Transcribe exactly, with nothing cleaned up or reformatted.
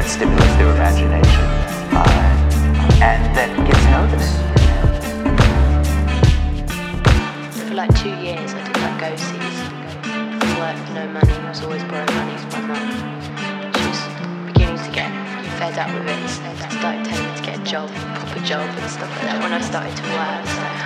that stimulates their imagination, uh, and that gets noticed. For like two years I did like go-sees. Work for no money, I was always borrowing money from my mum. She was beginning to get fed up with it, so I started telling her to get a job, a proper job and stuff like that when I started to work. So